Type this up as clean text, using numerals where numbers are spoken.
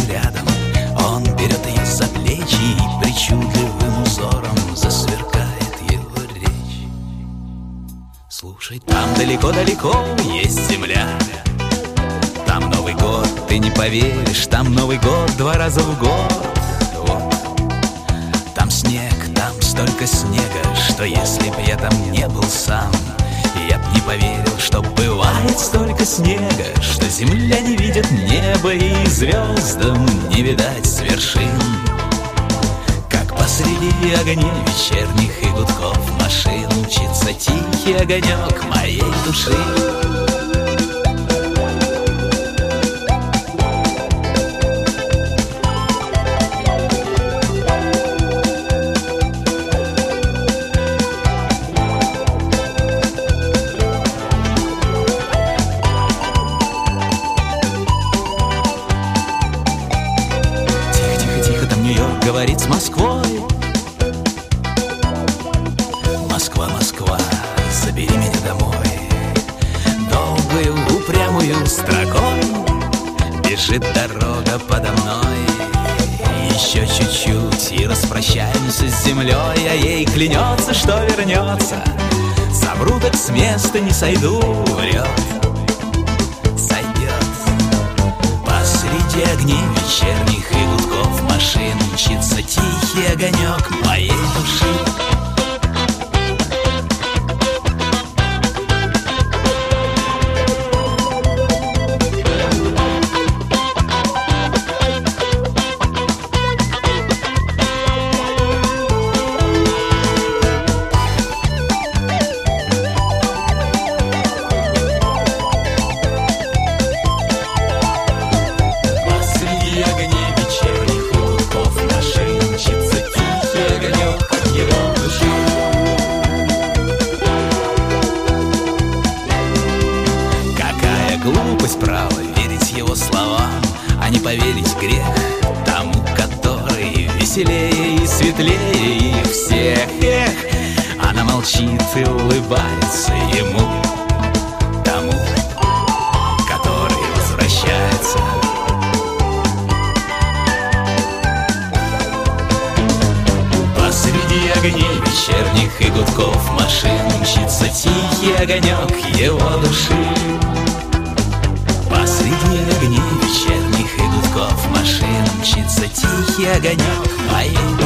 рядом. Он берет ее за плечи, и причудливым узором засверкает его речь. Слушай, там далеко-далеко есть земля. Там Новый год, ты не поверишь, там Новый год 2 раза в год. Вот. Там снег, там столько снега, что если б я там не был сам, я б не поверил, что бывает столько снега, что земля не видит неба и звездам не видать с вершин. Как посреди огней вечерних и гудков машин мчится тихий огонек моей души. Говорит с Москвой. Москва, Москва, забери меня домой. Долгою упрямую строкой бежит дорога подо мной. Еще чуть-чуть и распрощаемся с землей, а ей клянется, что вернется. Совру, так с места не сойду, врет. Сойдет. Посреди огней вечерних и гудков машин мчится тихий огонек моей души. Глупость, право, верить его словам, а не поверить грех тому, который веселее и светлее их всех. Эх, она молчит и улыбается ему, тому, который возвращается. Посреди огней вечерних и гудков машин мчится тихий огонек его души. Посреди огней вечерних и гудков машин мчится тихий огонек моей души.